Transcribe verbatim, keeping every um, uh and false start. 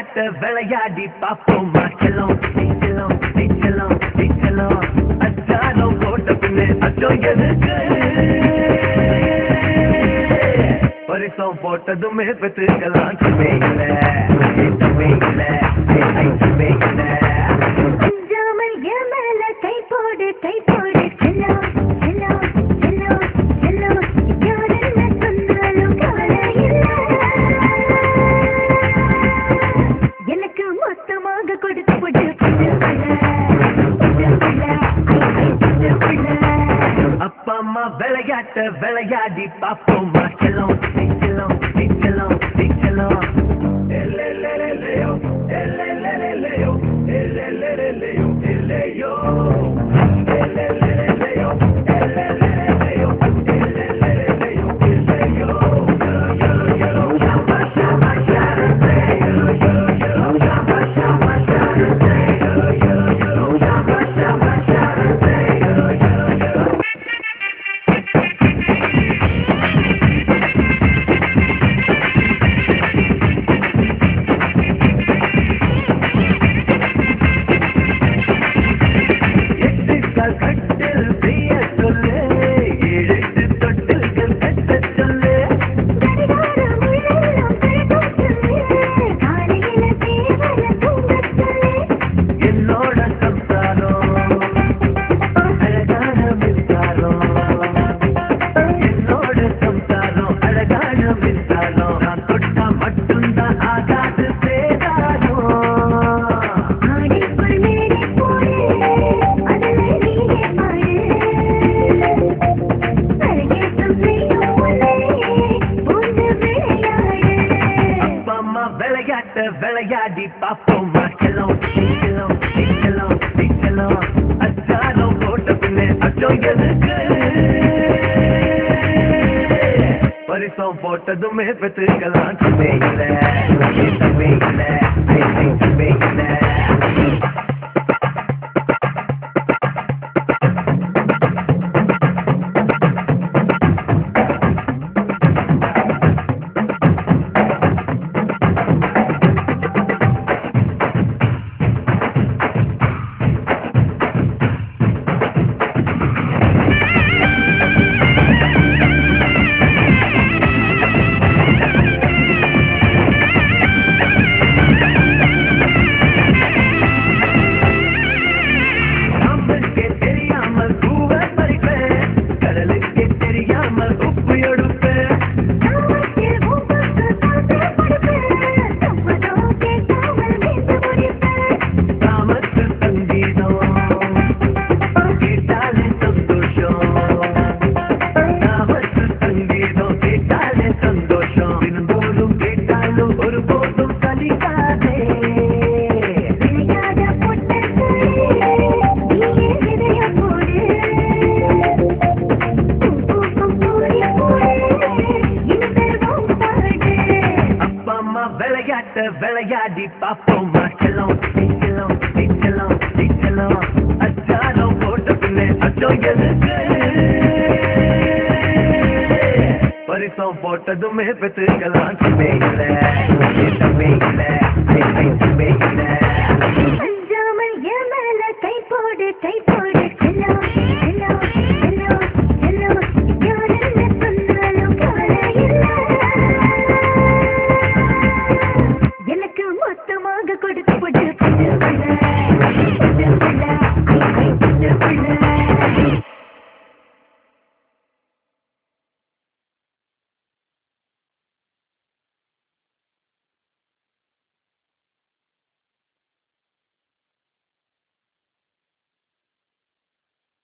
விளையாட்ட விளையாடி பாப்போமா செல்லம் செல்லம் செல்லம் செல்லம் அச்சாரம் போட்ட பின்னே அச்சோ எதுக்கு பரிசம் போட்டதுமே பெற்றுக்கலாம் தமே இல்லை தமே இல்லை தமே இல்லை அஞ்சாமல் என் மேல கை போடு கை போடு செல்லம் செல்லம் செல்லம் செல்லம் யார் என்ன சொன்னாலும் கவலை இல்லை எனக்கு மொத்தமாக கொடுத்து போட்டு அப்பா அம்மா விளையாட்ட விளையாடி பாப்போமா செல்லம் செல்லம் செல்லம் செல்லம் எல்லையோ எல்லையோ எல்லையோ எல்லையோ விளையாடி பாப்போமா செல்லம் செல்லம் செல்லம் செல்லம் அச்சாரம் போட்ட பின்னே அச்சோ எதுக்கு பரிசம் போட்டதுமே பெற்றுக்கலாம் தமே இல்லை தமே இல்லை தமே இல்லை விளையாட்ட விளையாடி பாப்போமா செல்லம் செல்லம் செல்லம் செல்லம் அச்சாரம் போட்ட பின்னே அச்சோ எதுக்கு பரிசம் போட்டதுமே பெற்றுக்கலாம் தமே இல்லை தமே இல்லை தமே இல்லை